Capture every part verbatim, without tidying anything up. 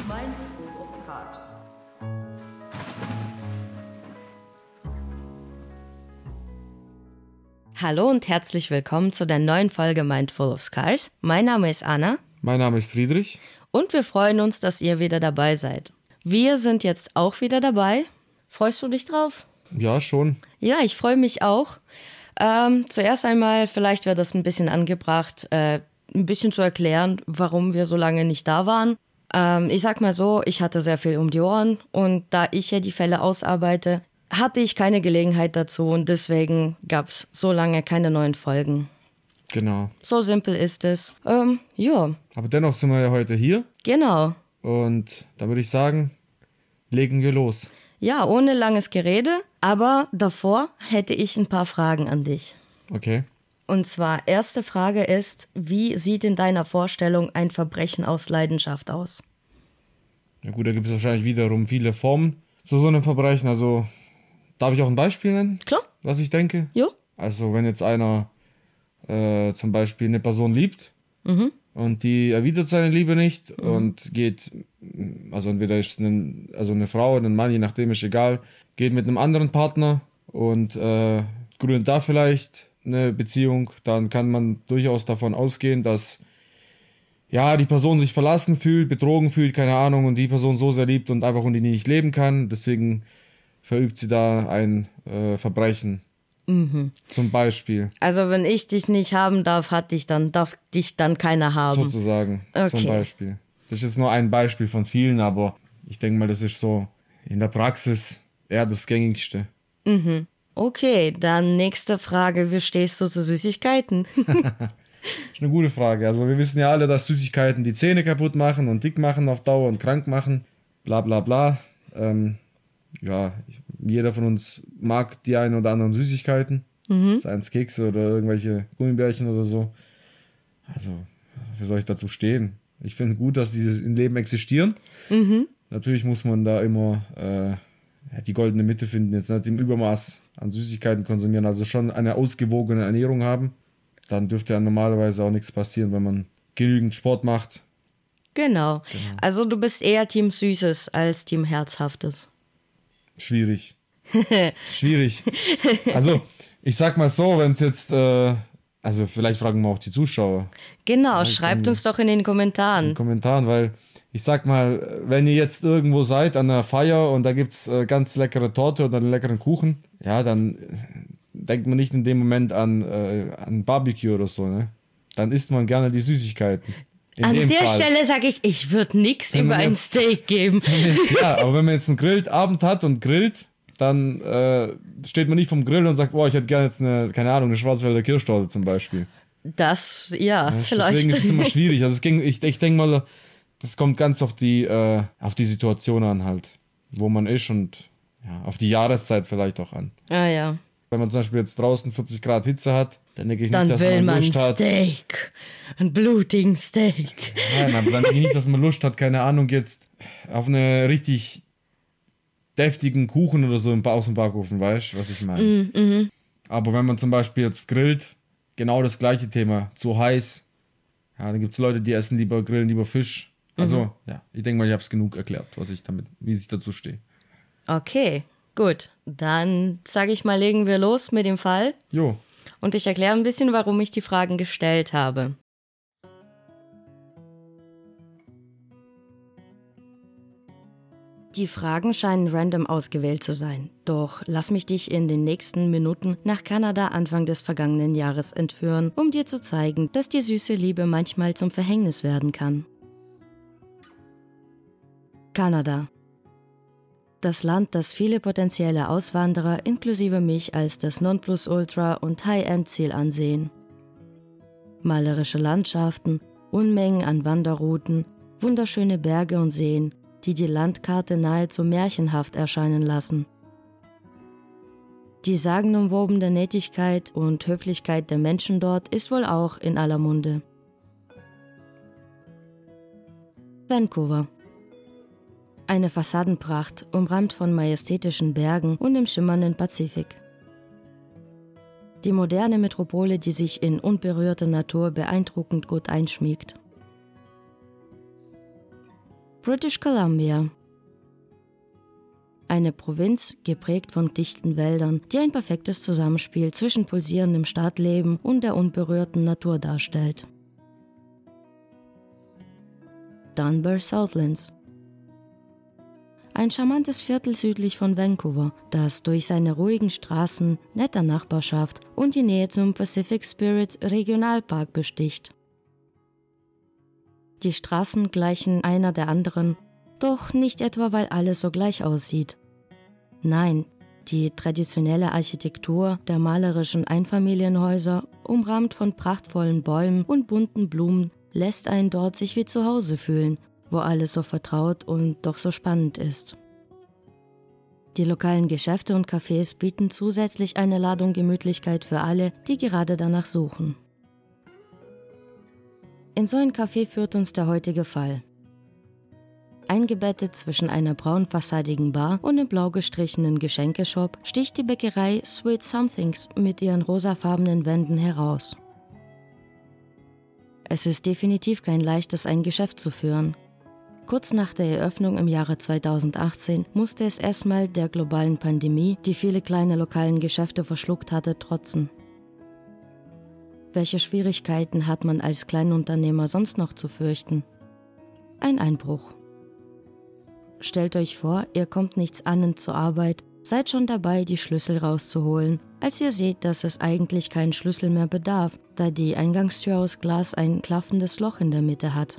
Mindful of Scars. Hallo und herzlich willkommen zu der neuen Folge Mindful of Scars. Mein Name ist Anna. Mein Name ist Friedrich. Und wir freuen uns, dass ihr wieder dabei seid. Wir sind jetzt auch wieder dabei. Freust du dich drauf? Ja, schon. Ja, ich freue mich auch. Ähm, zuerst einmal, vielleicht wäre das ein bisschen angebracht, äh, ein bisschen zu erklären, warum wir so lange nicht da waren. Ähm, ich sag mal so, ich hatte sehr viel um die Ohren und da ich ja die Fälle ausarbeite, hatte ich keine Gelegenheit dazu und deswegen gab es so lange keine neuen Folgen. Genau. So simpel ist es. Ähm, ja. Aber dennoch sind wir ja heute hier Genau. und da würde ich sagen, legen wir los. Ja, ohne langes Gerede, aber davor hätte ich ein paar Fragen an dich. Okay. Und zwar, erste Frage ist, wie sieht in deiner Vorstellung ein Verbrechen aus Leidenschaft aus? Na gut, da gibt es wahrscheinlich wiederum viele Formen zu so einem Verbrechen. Also, darf ich auch ein Beispiel nennen? Klar. Was ich denke? Jo. Also, wenn jetzt einer äh, zum Beispiel eine Person liebt Mhm. und die erwidert seine Liebe nicht mhm. und geht, also entweder ist es ein, also eine Frau oder ein Mann, je nachdem, ist egal, geht mit einem anderen Partner und äh, gründet da vielleicht eine Beziehung, dann kann man durchaus davon ausgehen, dass ja die Person sich verlassen fühlt, betrogen fühlt, keine Ahnung, und die Person so sehr liebt und einfach ohne die nicht leben kann. Deswegen verübt sie da ein äh, Verbrechen. Mhm. Zum Beispiel. Also wenn ich dich nicht haben darf, hat dich dann, darf dich dann keiner haben. Sozusagen, Okay. Zum Beispiel. Das ist jetzt nur ein Beispiel von vielen, aber ich denke mal, das ist so in der Praxis eher das Gängigste. Mhm. Okay, dann nächste Frage. Wie stehst du zu Süßigkeiten? Das ist eine gute Frage. Also wir wissen ja alle, dass Süßigkeiten die Zähne kaputt machen und dick machen auf Dauer und krank machen. Bla bla bla. Ähm, ja, jeder von uns mag die ein oder anderen Süßigkeiten. Mhm. Seien es Kekse oder irgendwelche Gummibärchen oder so. Also, wie soll ich dazu stehen? Ich finde gut, dass die im Leben existieren. Mhm. Natürlich muss man da immer äh, die goldene Mitte finden, jetzt nicht im Übermaß an Süßigkeiten konsumieren, also schon eine ausgewogene Ernährung haben. Dann dürfte ja normalerweise auch nichts passieren, wenn man genügend Sport macht. Genau. genau. Also du bist eher Team Süßes als Team Herzhaftes. Schwierig. Schwierig. Also, ich sag mal so, wenn es jetzt, äh, also vielleicht fragen wir auch die Zuschauer. Genau, ja, schreibt in, uns doch in den Kommentaren. In den Kommentaren, weil ich sag mal, wenn ihr jetzt irgendwo seid an einer Feier und da gibt's äh, ganz leckere Torte oder einen leckeren Kuchen, ja, dann denkt man nicht in dem Moment an, äh, an Barbecue oder so, ne? Dann isst man gerne die Süßigkeiten. In An dem der Fall. Stelle sage ich, ich würde nichts über ein jetzt, Steak geben. Jetzt, ja, aber wenn man jetzt einen Grillabend hat und grillt, dann äh, steht man nicht vom Grill und sagt, boah, ich hätte gerne jetzt eine, keine Ahnung, eine Schwarzwälder Kirschtorte zum Beispiel. Das, ja, ja vielleicht. Deswegen ist es immer schwierig. Also es ging, ich, ich denke mal, das kommt ganz auf die, äh, auf die Situation an halt, wo man ist und ja, auf die Jahreszeit vielleicht auch an. Ah ja. Wenn man zum Beispiel jetzt draußen vierzig Grad Hitze hat, dann denke ich dann nicht, dass will man Lust man hat. Steak, einen blutigen Steak. Nein, aber dann denke ich nicht, dass man Lust hat, keine Ahnung, jetzt auf eine richtig deftigen Kuchen oder so im, aus dem Backofen, weißt du, was ich meine? Mm, mm. Aber wenn man zum Beispiel jetzt grillt, genau das gleiche Thema, zu heiß, ja, dann gibt es Leute, die essen lieber grillen, lieber Fisch. Also, mhm. ja, ich denke mal, ich habe es genug erklärt, was ich damit, wie ich dazu stehe. Okay, gut. Dann sage ich mal, legen wir los mit dem Fall. Jo. Und ich erkläre ein bisschen, warum ich die Fragen gestellt habe. Die Fragen scheinen random ausgewählt zu sein. Doch lass mich dich in den nächsten Minuten nach Kanada Anfang des vergangenen Jahres entführen, um dir zu zeigen, dass die süße Liebe manchmal zum Verhängnis werden kann. Kanada. Das Land, das viele potenzielle Auswanderer inklusive mich als das Nonplusultra und High-End-Ziel ansehen. Malerische Landschaften, Unmengen an Wanderrouten, wunderschöne Berge und Seen, die die Landkarte nahezu märchenhaft erscheinen lassen. Die sagenumwobene Nettigkeit und Höflichkeit der Menschen dort ist wohl auch in aller Munde. Vancouver. Eine Fassadenpracht, umrahmt von majestätischen Bergen und dem schimmernden Pazifik. Die moderne Metropole, die sich in unberührte Natur beeindruckend gut einschmiegt. British Columbia. Eine Provinz, geprägt von dichten Wäldern, die ein perfektes Zusammenspiel zwischen pulsierendem Stadtleben und der unberührten Natur darstellt. Dunbar Southlands. Ein charmantes Viertel südlich von Vancouver, das durch seine ruhigen Straßen, nette Nachbarschaft und die Nähe zum Pacific Spirit Regionalpark besticht. Die Straßen gleichen einer der anderen, doch nicht etwa, weil alles so gleich aussieht. Nein, die traditionelle Architektur der malerischen Einfamilienhäuser, umrahmt von prachtvollen Bäumen und bunten Blumen, lässt einen dort sich wie zu Hause fühlen, wo alles so vertraut und doch so spannend ist. Die lokalen Geschäfte und Cafés bieten zusätzlich eine Ladung Gemütlichkeit für alle, die gerade danach suchen. In so ein Café führt uns der heutige Fall. Eingebettet zwischen einer braunfassadigen Bar und dem blau gestrichenen Geschenkeshop sticht die Bäckerei Sweet Somethings mit ihren rosafarbenen Wänden heraus. Es ist definitiv kein leichtes, ein Geschäft zu führen. Kurz nach der Eröffnung im Jahre zweitausendachtzehn musste es erstmal der globalen Pandemie, die viele kleine lokalen Geschäfte verschluckt hatte, trotzen. Welche Schwierigkeiten hat man als Kleinunternehmer sonst noch zu fürchten? Ein Einbruch. Stellt euch vor, ihr kommt nichts ahnend zur Arbeit, seid schon dabei, die Schlüssel rauszuholen, als ihr seht, dass es eigentlich keinen Schlüssel mehr bedarf, da die Eingangstür aus Glas ein klaffendes Loch in der Mitte hat.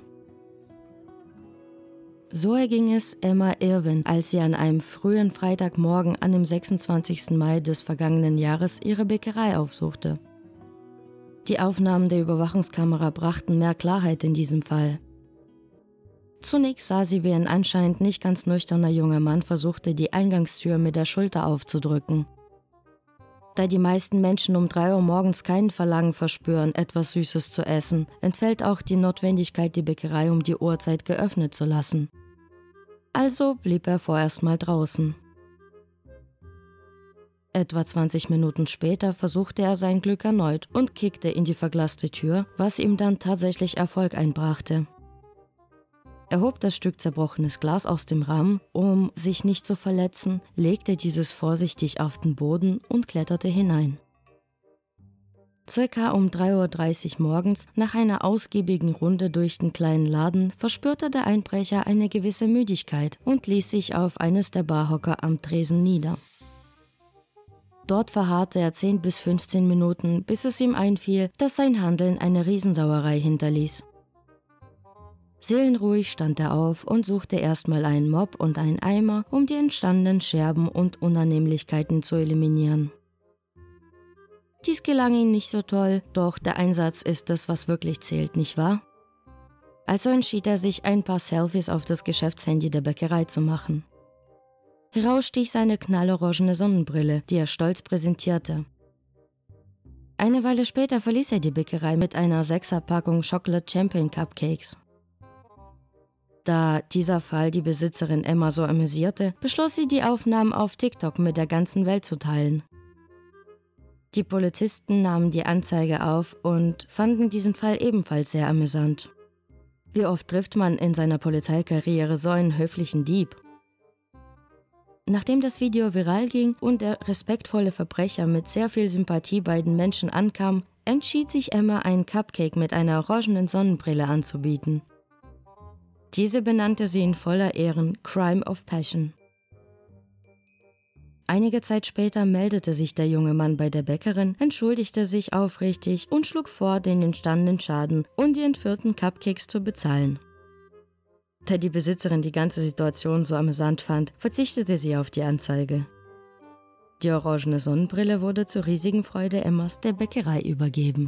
So erging es Emma Irwin, als sie an einem frühen Freitagmorgen an dem sechsundzwanzigsten Mai des vergangenen Jahres ihre Bäckerei aufsuchte. Die Aufnahmen der Überwachungskamera brachten mehr Klarheit in diesem Fall. Zunächst sah sie, wie ein anscheinend nicht ganz nüchterner junger Mann versuchte, die Eingangstür mit der Schulter aufzudrücken. Da die meisten Menschen um drei Uhr morgens kein Verlangen verspüren, etwas Süßes zu essen, entfällt auch die Notwendigkeit, die Bäckerei um die Uhrzeit geöffnet zu lassen. Also blieb er vorerst mal draußen. Etwa zwanzig Minuten später versuchte er sein Glück erneut und kickte in die verglaste Tür, was ihm dann tatsächlich Erfolg einbrachte. Er hob das Stück zerbrochenes Glas aus dem Rahmen, um sich nicht zu verletzen, legte dieses vorsichtig auf den Boden und kletterte hinein. Circa um drei Uhr dreißig morgens, nach einer ausgiebigen Runde durch den kleinen Laden, verspürte der Einbrecher eine gewisse Müdigkeit und ließ sich auf eines der Barhocker am Tresen nieder. Dort verharrte er zehn bis fünfzehn Minuten, bis es ihm einfiel, dass sein Handeln eine Riesensauerei hinterließ. Seelenruhig stand er auf und suchte erstmal einen Mopp und einen Eimer, um die entstandenen Scherben und Unannehmlichkeiten zu eliminieren. Dies gelang ihm nicht so toll, doch der Einsatz ist es, was wirklich zählt, nicht wahr? Also entschied er sich, ein paar Selfies auf das Geschäftshandy der Bäckerei zu machen. Heraus stich seine knallorangene Sonnenbrille, die er stolz präsentierte. Eine Weile später verließ er die Bäckerei mit einer Sechserpackung Chocolate Champagne Cupcakes. Da dieser Fall die Besitzerin Emma so amüsierte, beschloss sie, die Aufnahmen auf TikTok mit der ganzen Welt zu teilen. Die Polizisten nahmen die Anzeige auf und fanden diesen Fall ebenfalls sehr amüsant. Wie oft trifft man in seiner Polizeikarriere so einen höflichen Dieb? Nachdem das Video viral ging und der respektvolle Verbrecher mit sehr viel Sympathie bei den Menschen ankam, entschied sich Emma, einen Cupcake mit einer orangenen Sonnenbrille anzubieten. Diese benannte sie in voller Ehren Crime of Passion. Einige Zeit später meldete sich der junge Mann bei der Bäckerin, entschuldigte sich aufrichtig und schlug vor, den entstandenen Schaden und die entführten Cupcakes zu bezahlen. Da die Besitzerin die ganze Situation so amüsant fand, verzichtete sie auf die Anzeige. Die orangene Sonnenbrille wurde zur riesigen Freude Emmas der Bäckerei übergeben.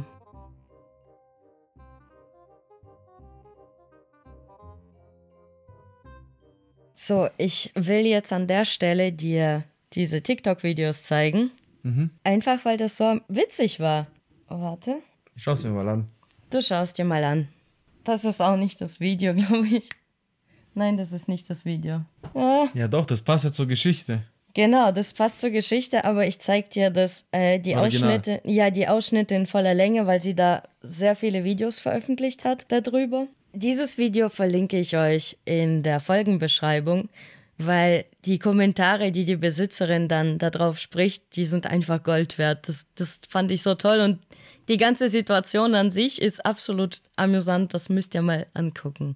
So, ich will jetzt an der Stelle dir diese TikTok-Videos zeigen. Mhm. Einfach, weil das so witzig war. Oh, warte. Schau es mir mal an. Du schaust dir mal an. Das ist auch nicht das Video, glaube ich. Nein, das ist nicht das Video. Ah. Ja doch, das passt ja zur Geschichte. Genau, das passt zur Geschichte, aber ich zeig dir das, äh, die Original. Ausschnitte, ja, die Ausschnitte in voller Länge, weil sie da sehr viele Videos veröffentlicht hat darüber. Dieses Video verlinke ich euch in der Folgenbeschreibung, weil die Kommentare, die die Besitzerin dann darauf spricht, die sind einfach Gold wert. Das, das fand ich so toll und die ganze Situation an sich ist absolut amüsant. Das müsst ihr mal angucken.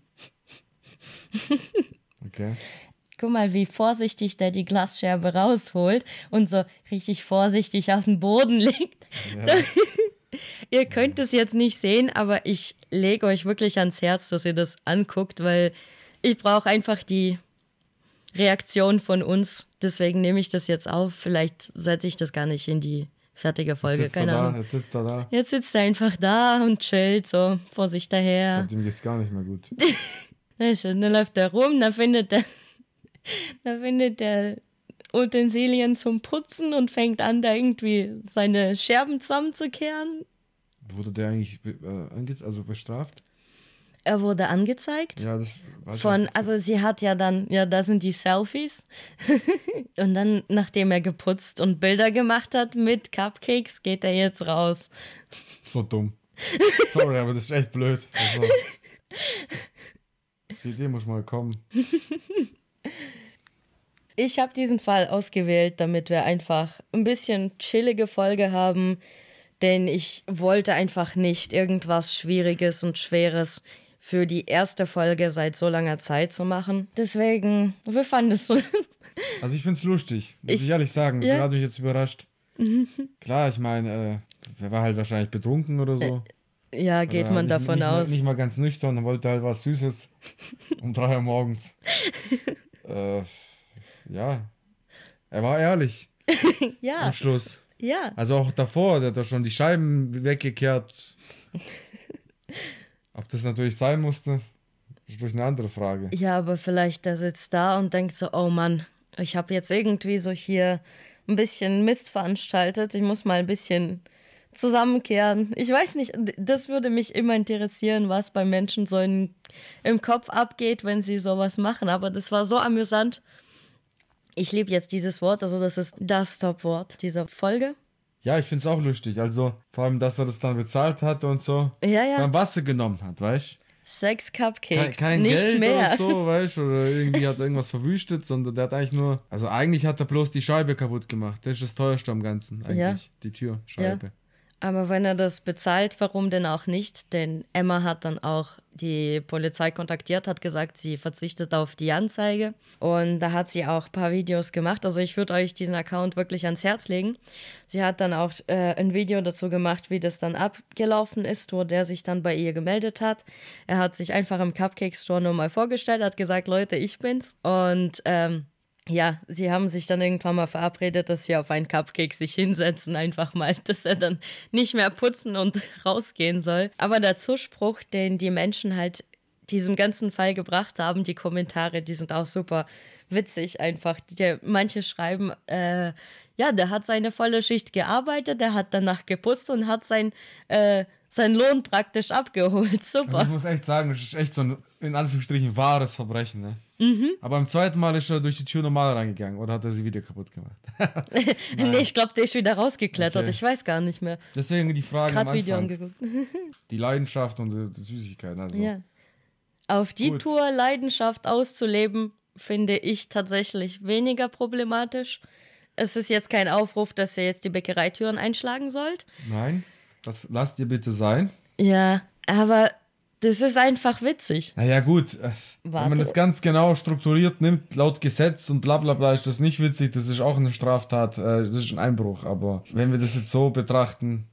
Okay. Guck mal, wie vorsichtig der die Glasscherbe rausholt und so richtig vorsichtig auf den Boden legt. Ja. Ihr könnt es jetzt nicht sehen, aber ich lege euch wirklich ans Herz, dass ihr das anguckt, weil ich brauche einfach die Reaktion von uns. Deswegen nehme ich das jetzt auf. Vielleicht setze ich das gar nicht in die fertige Folge. Jetzt sitzt Keine er da, Ahnung. jetzt sitzt er da. Jetzt sitzt er einfach da und chillt so vor sich Ich daher. glaub, dem geht's gar nicht mehr gut. Ja, schön. Dann läuft er rum, dann findet er, dann findet er Utensilien zum Putzen und fängt an, da irgendwie seine Scherben zusammenzukehren. Wurde der eigentlich äh, ange- also bestraft? Er wurde angezeigt. Ja, das weiß Von, ich. also sie hat ja dann, ja, da sind die Selfies. Und dann, nachdem er geputzt und Bilder gemacht hat mit Cupcakes, geht er jetzt raus. So dumm. Sorry, aber das ist echt blöd. Also, die Idee muss mal kommen. Ich habe diesen Fall ausgewählt, damit wir einfach ein bisschen chillige Folge haben, denn ich wollte einfach nicht irgendwas Schwieriges und Schweres für die erste Folge seit so langer Zeit zu machen. Deswegen, wie fandest du das? Also ich find's lustig, muss ich, Ich- ehrlich sagen. Das ja. hat mich jetzt überrascht. Klar, ich meine, äh, er war halt wahrscheinlich betrunken oder so. Ja, geht Oder man nicht, davon nicht, aus. Nicht mal ganz nüchtern, er wollte halt was Süßes um drei Uhr morgens. äh, ja, er war ehrlich Ja, am Schluss. ja. Also auch davor, der hat da schon die Scheiben weggekehrt. Ob das natürlich sein musste, ist durch eine andere Frage. Ja, aber vielleicht der sitzt da und denkt so, oh Mann, ich habe jetzt irgendwie so hier ein bisschen Mist veranstaltet. Ich muss mal ein bisschen zusammenkehren. Ich weiß nicht, das würde mich immer interessieren, was bei Menschen so in, im Kopf abgeht, wenn sie sowas machen. Aber das war so amüsant. Ich liebe jetzt dieses Wort, also das ist das Top-Wort dieser Folge. Ja, ich find's auch lustig. Also vor allem, dass er das dann bezahlt hat und so. Ja, ja. Dann Wasser genommen hat, weißt du? Sechs Kein, Cupcakes, kein nicht Geld mehr. oder so, weißt du? Oder irgendwie hat er irgendwas verwüstet, sondern der hat eigentlich nur. Also eigentlich hat er bloß die Scheibe kaputt gemacht. Das ist das teuerste am Ganzen, eigentlich. Ja. Die Türscheibe. Aber wenn er das bezahlt, warum denn auch nicht? Denn Emma hat dann auch die Polizei kontaktiert, hat gesagt, sie verzichtet auf die Anzeige. Und da hat sie auch ein paar Videos gemacht. Also ich würde euch diesen Account wirklich ans Herz legen. Sie hat dann auch äh, ein Video dazu gemacht, wie das dann abgelaufen ist, wo der sich dann bei ihr gemeldet hat. Er hat sich einfach im Cupcake Store nur mal vorgestellt, hat gesagt, Leute, ich bin's. Und ähm, ja, sie haben sich dann irgendwann mal verabredet, dass sie auf einen Cupcake sich hinsetzen, einfach mal, dass er dann nicht mehr putzen und rausgehen soll. Aber der Zuspruch, den die Menschen halt diesem ganzen Fall gebracht haben, die Kommentare, die sind auch super witzig einfach. Die, manche schreiben, äh, ja, der hat seine volle Schicht gearbeitet, der hat danach geputzt und hat sein, äh, seinen Lohn praktisch abgeholt. Super. Also ich muss echt sagen, das ist echt so ein, in Anführungsstrichen, wahres Verbrechen, ne? Mhm. Aber beim zweiten Mal ist er durch die Tür normal reingegangen oder hat er sie wieder kaputt gemacht? Nee, ich glaube, der ist wieder rausgeklettert. Okay. Ich weiß gar nicht mehr. Deswegen die Frage am Gerade Video Anfang. angeguckt. Die Leidenschaft und die, die Süßigkeiten. Also. Ja. Auf die Gut. Tour Leidenschaft auszuleben, finde ich tatsächlich weniger problematisch. Es ist jetzt kein Aufruf, dass ihr jetzt die Bäckereitüren einschlagen sollt. Nein, das lasst ihr bitte sein. Ja, aber das ist einfach witzig. Naja gut, äh, wenn Warte. man das ganz genau strukturiert nimmt, laut Gesetz und bla bla bla, ist das nicht witzig, das ist auch eine Straftat, äh, das ist ein Einbruch. Aber wenn wir das jetzt so betrachten,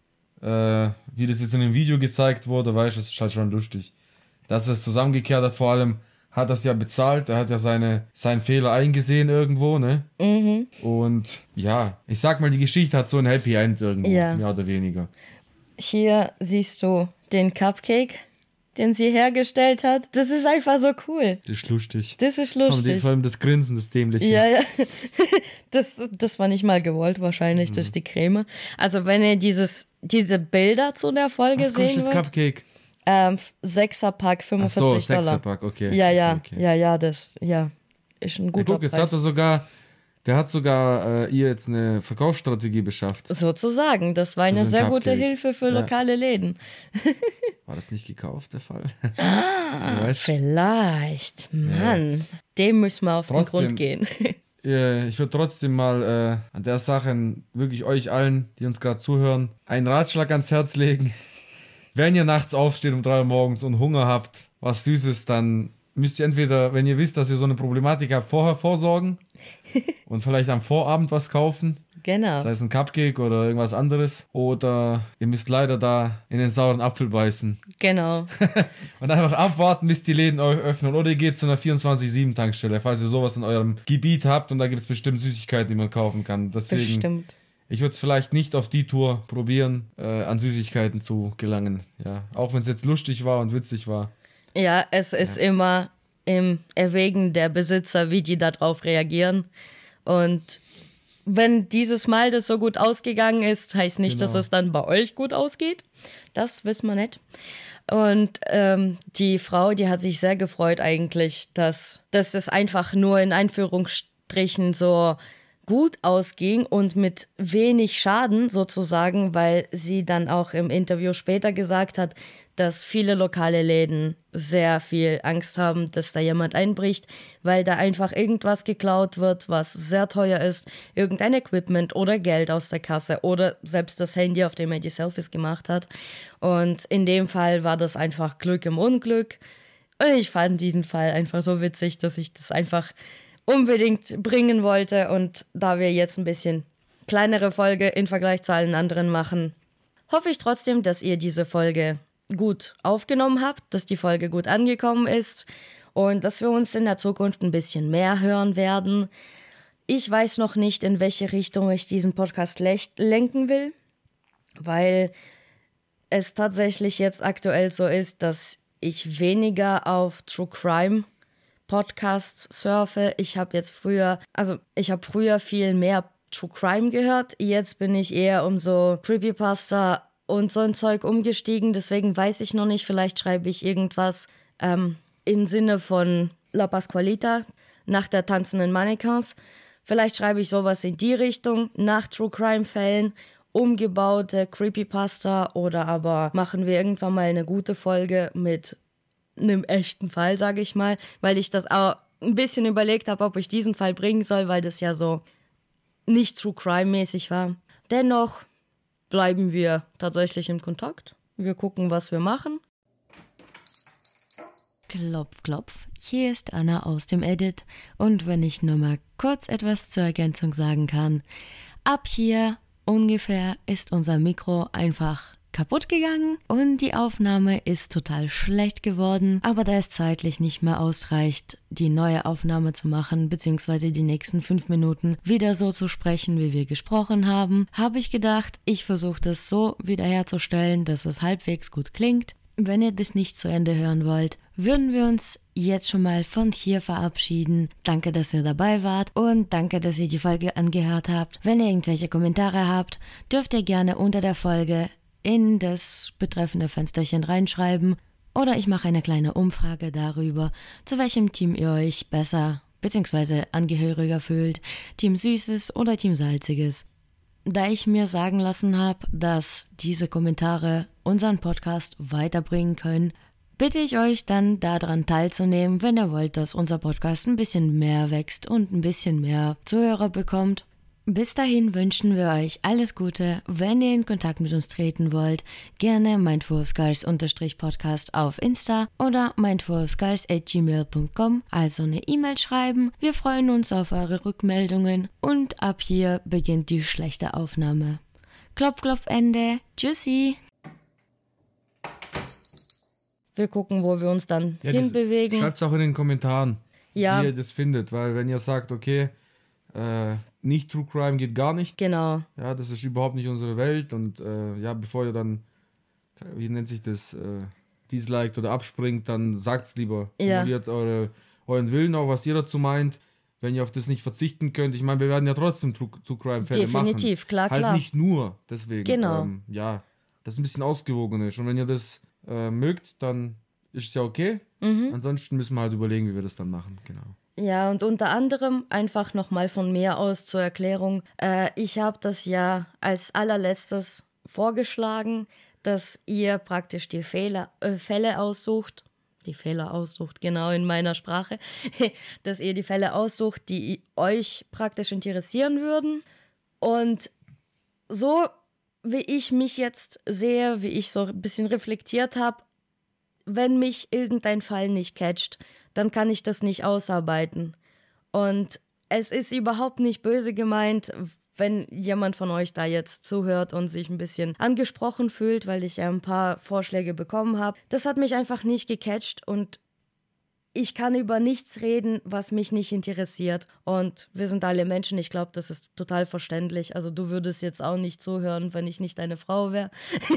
äh, wie das jetzt in dem Video gezeigt wurde, weißt du, das ist halt schon lustig. Dass er es zusammengekehrt hat, vor allem hat er es ja bezahlt, er hat ja seine, seinen Fehler eingesehen irgendwo, ne? Mhm. Und ja, ich sag mal, die Geschichte hat so ein Happy End irgendwo, Ja. mehr oder weniger. Hier siehst du den Cupcake, den sie hergestellt hat. Das ist einfach so cool. Das ist lustig. Das ist Vor allem, lustig. vor allem das Grinsen, das Dämliche. Ja, ja. Das, das war nicht mal gewollt wahrscheinlich, das ist die Creme. Also wenn ihr dieses, diese Bilder zu der Folge Was kostet sehen das wollt, Cupcake? ähm, Sechserpack, Ach so, fünfundvierzig Dollar. Sechserpack, okay. Ja, ja, okay, okay. ja, ja, das, ja, ist ein Ja, guter guck, jetzt Preis. hat er sogar Der hat sogar äh, ihr jetzt eine Verkaufsstrategie beschafft. Sozusagen, das war eine Für so ein sehr gute Cupcake. Hilfe für Ja. lokale Läden. War das nicht gekauft, der Fall? Ah, weißt. vielleicht. Mann, dem müssen wir auf den Trotzdem. Grund gehen. Äh, Ich würde trotzdem mal äh, an der Sache wirklich euch allen, die uns gerade zuhören, einen Ratschlag ans Herz legen. Wenn ihr nachts aufsteht um drei Uhr morgens und Hunger habt, was Süßes, dann müsst ihr entweder, wenn ihr wisst, dass ihr so eine Problematik habt, vorher vorsorgen und vielleicht am Vorabend was kaufen. Genau. Sei es ein Cupcake oder irgendwas anderes. Oder ihr müsst leider da in den sauren Apfel beißen. Genau. Und einfach abwarten, bis die Läden euch öffnen. Oder ihr geht zu einer vierundzwanzig sieben Tankstelle, falls ihr sowas in eurem Gebiet habt. Und da gibt es bestimmt Süßigkeiten, die man kaufen kann. Deswegen, Bestimmt. ich würde es vielleicht nicht auf die Tour probieren, äh, an Süßigkeiten zu gelangen. Ja, auch wenn es jetzt lustig war und witzig war. Ja, es ist ja. immer im Erwägen der Besitzer, wie die darauf reagieren. Und wenn dieses Mal das so gut ausgegangen ist, heißt nicht, genau. dass es dann bei euch gut ausgeht. Das wissen wir nicht. Und ähm, die Frau, die hat sich sehr gefreut eigentlich, dass, dass es einfach nur in Anführungsstrichen so gut ausging und mit wenig Schaden sozusagen, weil sie dann auch im Interview später gesagt hat, dass viele lokale Läden sehr viel Angst haben, dass da jemand einbricht, weil da einfach irgendwas geklaut wird, was sehr teuer ist, irgendein Equipment oder Geld aus der Kasse oder selbst das Handy, auf dem er die Selfies gemacht hat. Und in dem Fall war das einfach Glück im Unglück. Und ich fand diesen Fall einfach so witzig, dass ich das einfach unbedingt bringen wollte. Und da wir jetzt ein bisschen kleinere Folge im Vergleich zu allen anderen machen, hoffe ich trotzdem, dass ihr diese Folge gut aufgenommen habt, dass die Folge gut angekommen ist und dass wir uns in der Zukunft ein bisschen mehr hören werden. Ich weiß noch nicht, in welche Richtung ich diesen Podcast lenken will, weil es tatsächlich jetzt aktuell so ist, dass ich weniger auf True Crime Podcasts surfe. Ich habe jetzt früher, also ich habe früher viel mehr True Crime gehört. Jetzt bin ich eher um so Creepypasta und so ein Zeug umgestiegen. Deswegen weiß ich noch nicht, vielleicht schreibe ich irgendwas ähm, im Sinne von La Pascualita, nach der tanzenden Mannequins. Vielleicht schreibe ich sowas in die Richtung, nach True Crime Fällen, umgebaute Creepypasta oder aber machen wir irgendwann mal eine gute Folge mit einem echten Fall, sage ich mal, weil ich das auch ein bisschen überlegt habe, ob ich diesen Fall bringen soll, weil das ja so nicht True Crime-mäßig war. Dennoch bleiben wir tatsächlich im Kontakt. Wir gucken, was wir machen. Klopf, klopf. Hier ist Anna aus dem Edit. Und wenn ich nur mal kurz etwas zur Ergänzung sagen kann. Ab hier ungefähr ist unser Mikro einfach kaputt gegangen und die Aufnahme ist total schlecht geworden, aber da es zeitlich nicht mehr ausreicht, die neue Aufnahme zu machen, beziehungsweise die nächsten fünf Minuten wieder so zu sprechen, wie wir gesprochen haben, habe ich gedacht, ich versuche das so wiederherzustellen, dass es halbwegs gut klingt. Wenn ihr das nicht zu Ende hören wollt, würden wir uns jetzt schon mal von hier verabschieden. Danke, dass ihr dabei wart und danke, dass ihr die Folge angehört habt. Wenn ihr irgendwelche Kommentare habt, dürft ihr gerne unter der Folge in das betreffende Fensterchen reinschreiben oder ich mache eine kleine Umfrage darüber, zu welchem Team ihr euch besser bzw. angehöriger fühlt, Team Süßes oder Team Salziges. Da ich mir sagen lassen habe, dass diese Kommentare unseren Podcast weiterbringen können, bitte ich euch dann daran teilzunehmen, wenn ihr wollt, dass unser Podcast ein bisschen mehr wächst und ein bisschen mehr Zuhörer bekommt. Bis dahin wünschen wir euch alles Gute. Wenn ihr in Kontakt mit uns treten wollt, gerne mindfulofscars-podcast auf Insta oder mindfulofscars at gmail punkt com, also eine E-Mail schreiben. Wir freuen uns auf eure Rückmeldungen und ab hier beginnt die schlechte Aufnahme. Klopf, klopf, Ende. Tschüssi. Wir gucken, wo wir uns dann ja, hinbewegen. Schreibt es auch in den Kommentaren, ja. wie ihr das findet, weil wenn ihr sagt, okay, äh, nicht True Crime geht gar nicht. Genau. Ja, das ist überhaupt nicht unsere Welt und äh, ja, bevor ihr dann, wie nennt sich das, äh, disliked oder abspringt, dann sagt's lieber. Ja. Formuliert eure, euren Willen auch, was ihr dazu meint, wenn ihr auf das nicht verzichten könnt. Ich meine, wir werden ja trotzdem True, True Crime Fälle machen. Definitiv, klar, halt klar. nicht nur, deswegen. Genau. Ähm, ja, das ist ein bisschen ausgewogen ist. Und wenn ihr das äh, mögt, dann ist es ja okay. Mhm. Ansonsten müssen wir halt überlegen, wie wir das dann machen, genau. Ja, und unter anderem einfach nochmal von mir aus zur Erklärung. Äh, ich habe das ja als allerletztes vorgeschlagen, dass ihr praktisch die Fehler, äh, Fälle aussucht, die Fälle aussucht, genau in meiner Sprache, dass ihr die Fälle aussucht, die euch praktisch interessieren würden. Und so wie ich mich jetzt sehe, wie ich so ein bisschen reflektiert habe, wenn mich irgendein Fall nicht catcht, dann kann ich das nicht ausarbeiten. Und es ist überhaupt nicht böse gemeint, wenn jemand von euch da jetzt zuhört und sich ein bisschen angesprochen fühlt, weil ich ja ein paar Vorschläge bekommen habe. Das hat mich einfach nicht gecatcht und ich kann über nichts reden, was mich nicht interessiert. Und wir sind alle Menschen, ich glaube, das ist total verständlich. Also du würdest jetzt auch nicht zuhören, wenn ich nicht deine Frau wäre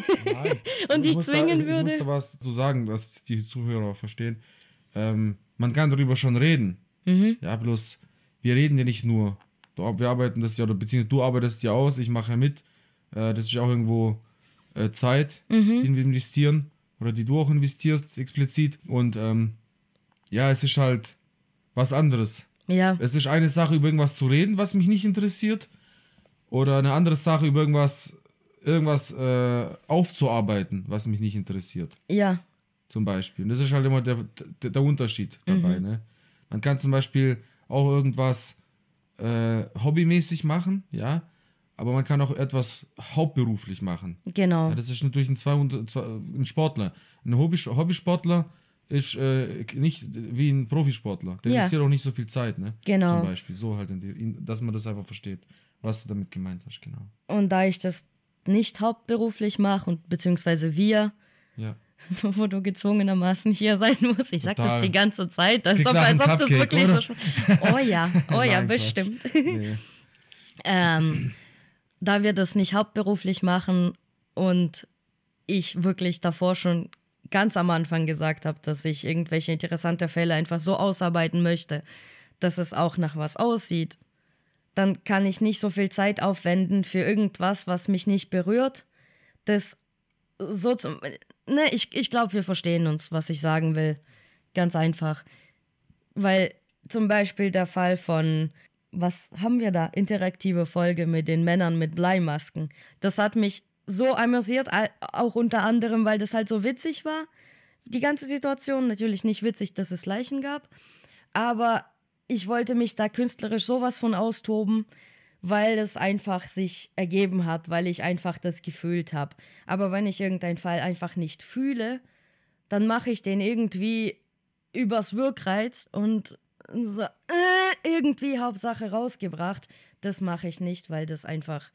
und dich zwingen da, würde. Ich muss da was zu sagen, dass die Zuhörer verstehen. Ähm, man kann darüber schon reden. Mhm. Ja, bloß wir reden ja nicht nur. Wir arbeiten das ja, oder beziehungsweise du arbeitest ja aus, ich mache ja mit. Äh, das ist ja auch irgendwo äh, Zeit, Mhm. die wir investieren oder die du auch investierst explizit. Und ähm, ja, es ist halt was anderes. Ja, Es ist eine Sache, über irgendwas zu reden, was mich nicht interessiert. Oder eine andere Sache, über irgendwas, irgendwas äh, aufzuarbeiten, was mich nicht interessiert. ja, Zum Beispiel. Und das ist halt immer der, der, der Unterschied dabei. Ne? Man kann zum Beispiel auch irgendwas äh, hobbymäßig machen, ja, aber man kann auch etwas hauptberuflich machen. genau. Ja, das ist natürlich ein, zwei, zwei, ein Sportler. Ein Hobby, Hobbysportler ist äh, nicht wie ein Profisportler. Der Ja. investiert auch nicht so viel Zeit, ne? Genau. Zum Beispiel. So halt, in die, dass man das einfach versteht, was du damit gemeint hast, genau. Und da ich das nicht hauptberuflich mache und beziehungsweise wir, Ja. wo du gezwungenermaßen hier sein musst. Ich sag Total. das die ganze Zeit, als Krieg ob, nach als einem ob das Cupcake, wirklich oder? so... Oh ja, oh ja, Nein, Quatsch. bestimmt. Nee. ähm, da wir das nicht hauptberuflich machen und ich wirklich davor schon ganz am Anfang gesagt habe, dass ich irgendwelche interessante Fälle einfach so ausarbeiten möchte, dass es auch nach was aussieht, dann kann ich nicht so viel Zeit aufwenden für irgendwas, was mich nicht berührt. Das so zum, ne, ich, ich glaube, wir verstehen uns, was ich sagen will. Ganz einfach. Weil zum Beispiel der Fall von, was haben wir da? Interaktive Folge mit den Männern mit Bleimasken. Das hat mich so amüsiert, auch unter anderem, weil das halt so witzig war. Die ganze Situation, natürlich nicht witzig, dass es Leichen gab, aber ich wollte mich da künstlerisch sowas von austoben, weil es einfach sich ergeben hat, weil ich einfach das gefühlt habe. Aber wenn ich irgendeinen Fall einfach nicht fühle, dann mache ich den irgendwie übers Wirkreiz und so, äh, irgendwie Hauptsache rausgebracht. Das mache ich nicht, weil das einfach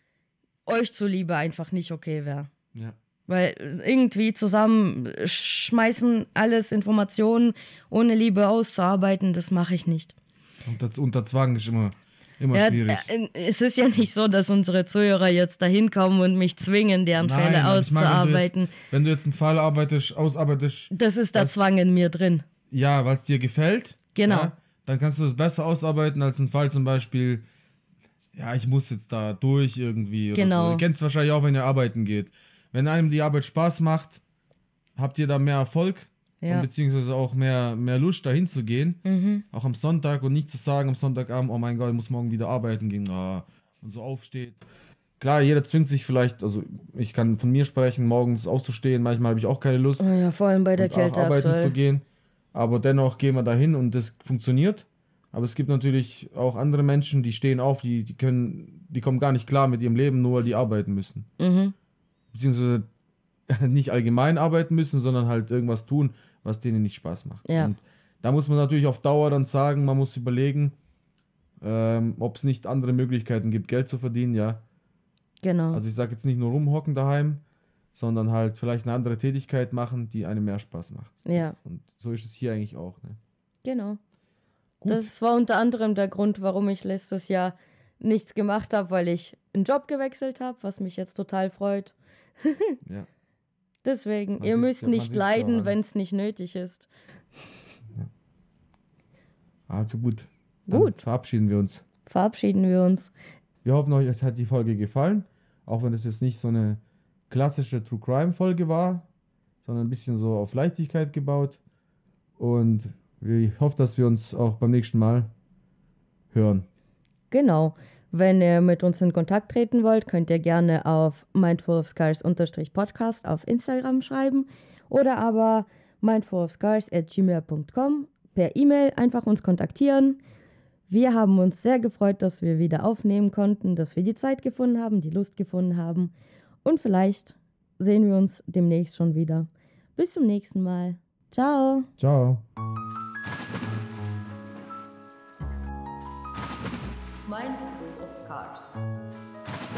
euch zuliebe einfach nicht okay wäre. Ja. Weil irgendwie zusammen schmeißen alles Informationen, ohne Liebe auszuarbeiten, das mache ich nicht. Unter, unter Zwang ist immer, immer Ja, schwierig. äh, es ist ja nicht so, dass unsere Zuhörer jetzt dahin kommen und mich zwingen, deren Nein, Fälle aber ich meine, auszuarbeiten. wenn, du jetzt, wenn du jetzt einen Fall arbeitest, ausarbeitest, Das ist der das- Zwang in mir drin. ja, weil es dir gefällt, Genau. ja, dann kannst du es besser ausarbeiten als ein Fall zum Beispiel, ja, ich muss jetzt da durch irgendwie. Oder Genau. so. Ihr kennt es wahrscheinlich auch, wenn ihr arbeiten geht. Wenn einem die Arbeit Spaß macht, habt ihr da mehr Erfolg Ja. und beziehungsweise auch mehr, mehr Lust, dahin zu gehen. Mhm. Auch am Sonntag und nicht zu sagen am Sonntagabend, oh mein Gott, ich muss morgen wieder arbeiten gehen. Ah, und so aufsteht. Klar, jeder zwingt sich vielleicht, also ich kann von mir sprechen, morgens aufzustehen. Manchmal habe ich auch keine Lust, Oh ja, vor allem bei der und auch Kälte arbeiten aktuell. zu gehen. Aber dennoch gehen wir dahin und das funktioniert. Aber es gibt natürlich auch andere Menschen, die stehen auf, die, die können, die kommen gar nicht klar mit ihrem Leben, nur weil die arbeiten müssen. Mhm. Beziehungsweise nicht allgemein arbeiten müssen, sondern halt irgendwas tun, was denen nicht Spaß macht. Ja. Und da muss man natürlich auf Dauer dann sagen, man muss überlegen, ähm, ob es nicht andere Möglichkeiten gibt, Geld zu verdienen, ja. Genau. Also ich sage jetzt nicht nur rumhocken daheim, sondern halt vielleicht eine andere Tätigkeit machen, die einem mehr Spaß macht. ja, Und so ist es hier eigentlich auch. Ne? genau. Gut. Das war unter anderem der Grund, warum ich letztes Jahr nichts gemacht habe, weil ich einen Job gewechselt habe, was mich jetzt total freut. Ja. Deswegen, Man ihr sieht's müsst ja- man nicht sieht's ja leiden, an. wenn es nicht nötig ist. Also gut. Dann Gut. verabschieden wir uns. Verabschieden wir uns. Wir hoffen, euch hat die Folge gefallen. Auch wenn es jetzt nicht so eine klassische True Crime Folge war, sondern ein bisschen so auf Leichtigkeit gebaut. Und ich hoffe, dass wir uns auch beim nächsten Mal hören. Genau. Wenn ihr mit uns in Kontakt treten wollt, könnt ihr gerne auf mindfulofscars-podcast auf Instagram schreiben oder aber mindfulofscars at gmail punkt com per E-Mail einfach uns kontaktieren. Wir haben uns sehr gefreut, dass wir wieder aufnehmen konnten, dass wir die Zeit gefunden haben, die Lust gefunden haben und vielleicht sehen wir uns demnächst schon wieder. Bis zum nächsten Mal. Ciao. Ciao. Mindful of Scars.